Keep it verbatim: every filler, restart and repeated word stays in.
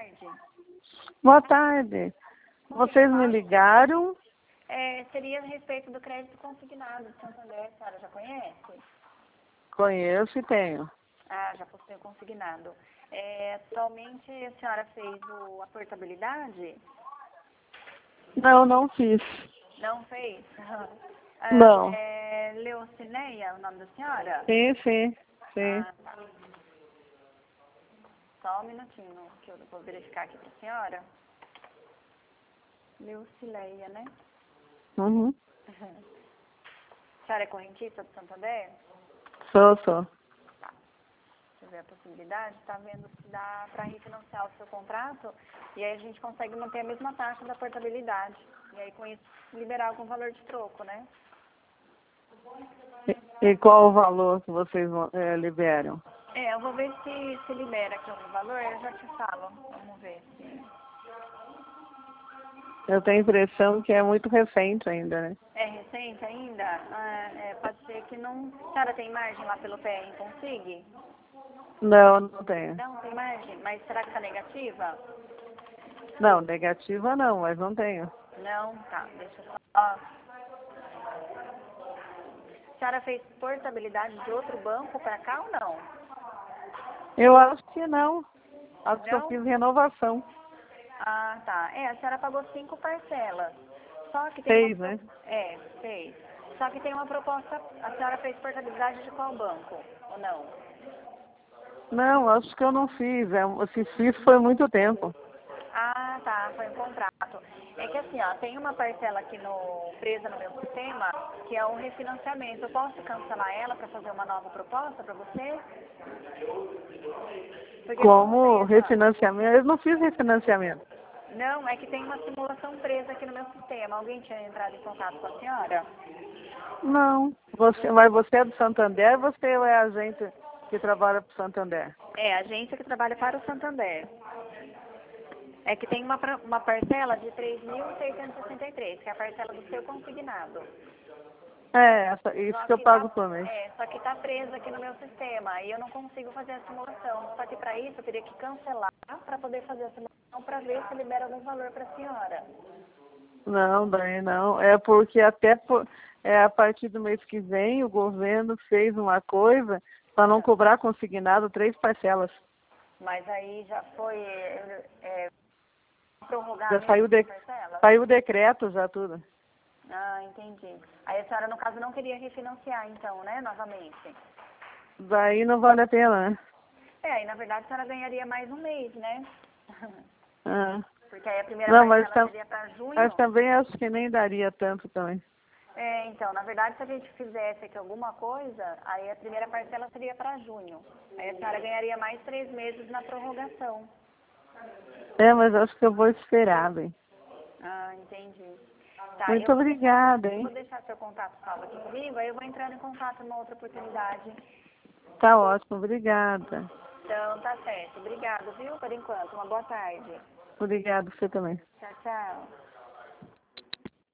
tarde. Boa tarde. Vocês me ligaram? É, seria a respeito do crédito consignado de Santander, a senhora já conhece? Conheço e tenho. Ah, já possui o consignado. É, atualmente a senhora fez o, a portabilidade? Não, não fiz. Não fez? Ah, Não. é Leocineia, o nome da senhora? Sim, sim, sim. Ah, tá. Só um minutinho, que eu vou verificar aqui para a senhora. Leucileia, né? Uhum. A senhora é correntista do Santander? Sou, sou. Tá. Deixa eu ver a possibilidade. Está vendo se dá para refinanciar o seu contrato e aí a gente consegue manter a mesma taxa da portabilidade. E aí com isso liberar algum valor de troco, né? E, e qual o valor que vocês é, liberam? É, eu vou ver se, se libera aqui algum valor, eu já te falo. Vamos ver se... Eu tenho a impressão que é muito recente ainda, né? É recente ainda? Ah, é, pode ser que não... A senhora tem margem lá pelo P R Consigue? Não, não tenho. Não, tem margem. Mas será que está negativa? Não, negativa não, mas não tenho. Não? Tá, deixa eu só... Ó. A senhora fez portabilidade de outro banco para cá ou não? Eu acho que não. Acho que eu Não? fiz renovação. Ah, tá. É, a senhora pagou cinco parcelas. Só que tem uma... Seis, né? É, fez. Só que tem uma proposta... A senhora fez portabilidade de qual banco? Ou não? Não, acho que eu não fiz. É, se fiz foi muito tempo. Ah, tá. Foi um contrato. É que assim, ó, tem uma parcela aqui no presa no meu sistema, que é um refinanciamento. Eu posso cancelar ela para fazer uma nova proposta para você? Porque como tem Como essa... refinanciamento? Eu não fiz refinanciamento. Não, é que tem uma simulação presa aqui no meu sistema. Alguém tinha entrado em contato com a senhora? Não. Você, mas você é do Santander ou você é agente que trabalha para o Santander? É, a agência que trabalha para o Santander. É que tem uma, pra- uma parcela de três mil seiscentos e sessenta e três, que é a parcela do seu consignado. É, essa, isso Só que eu que tá, pago por mês. é, só que tá presa aqui no meu sistema e eu não consigo fazer a simulação. Só que para isso eu teria que cancelar para poder fazer a simulação para ver se libera algum valor para a senhora. Não, daí não. É porque até por, é, a partir do mês que vem o governo fez uma coisa para não cobrar consignado três parcelas. Mas aí já foi é, é, prorrogar Já mesmo saiu, de, as parcelas? saiu o decreto já tudo. Ah, entendi. Aí a senhora, no caso, não queria refinanciar, então, né, novamente? Daí não vale a pena, né? É, aí na verdade a senhora ganharia mais um mês, né? Ah. Porque aí a primeira Não, mas, parcela tam, seria para mas junho. também acho que nem daria tanto também. É, então, na verdade, se a gente fizesse aqui alguma coisa, aí a primeira parcela seria para junho. Aí a senhora ganharia mais três meses na prorrogação. É, mas acho que eu vou esperar, bem. Ah, entendi. Tá, eu Muito vou deixar, obrigada, vou hein? deixar seu contato salvo aqui comigo, aí eu vou entrar em contato numa outra oportunidade. Tá ótimo, obrigada. Então, tá certo. Obrigada, viu, por enquanto. Uma boa tarde. Obrigada, você também. Tchau, tchau.